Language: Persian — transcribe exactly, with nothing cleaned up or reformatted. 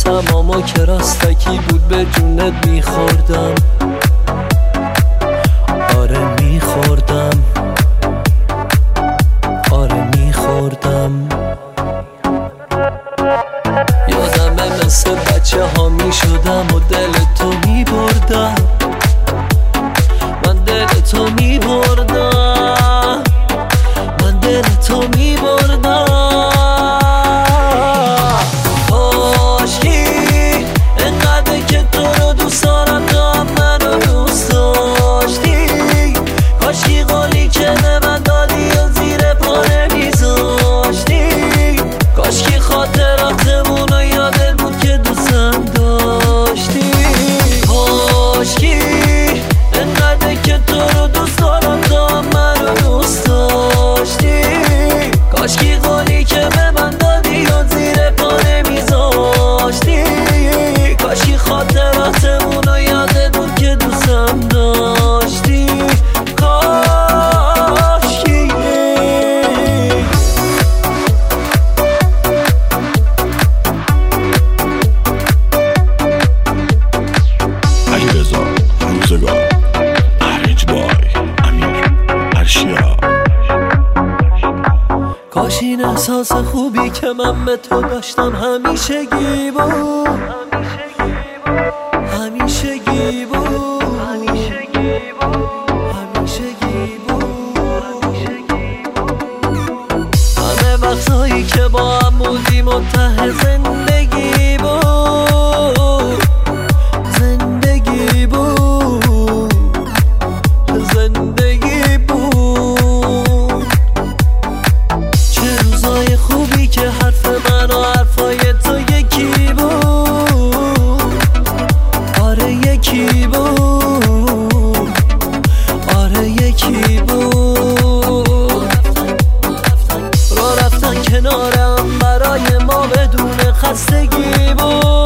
حواسم اما که راستکی بود به جونت میخوردم. آره میخوردم، آره میخوردم. یادمه مثل بچه ها میشدم و دل تو میبردم، من دل تو میبردم، من دل تو میبردم. کاشکی انقدر که تو رو دوست دارم تو هم منو دوست داشتی. کاشکی قولی که به من دادی و زیر پا نمیذاشتی. کاشکی خاطراتمون رو یادت بود که دوستم داشتی. کاشکی انقدر که تو رو دوست دارم تو هم منو دوست داشتی. کاشکی قولی که به من دادی و زیر پا نمیذاشتی. کاشکی خاطراتمون رو یادت بود که دوستم داشتی. کاشکی علیرضا روزگار، ارنج بای امیر ارشیا. کاش این احساس خوبی که من به تو داشتم همیشگی بود، همیشگی بود، همیشگی بود. همه وقتایی که با هم بودیم منتهی زندگی بود، زندگی بود، زندگی بود. چه روزای خوبی که حرف من و حرفای تو یکی بود. آره یکی بود، آره یکی بود. راه رفتن کنارم برای ما بدون خستگی بود.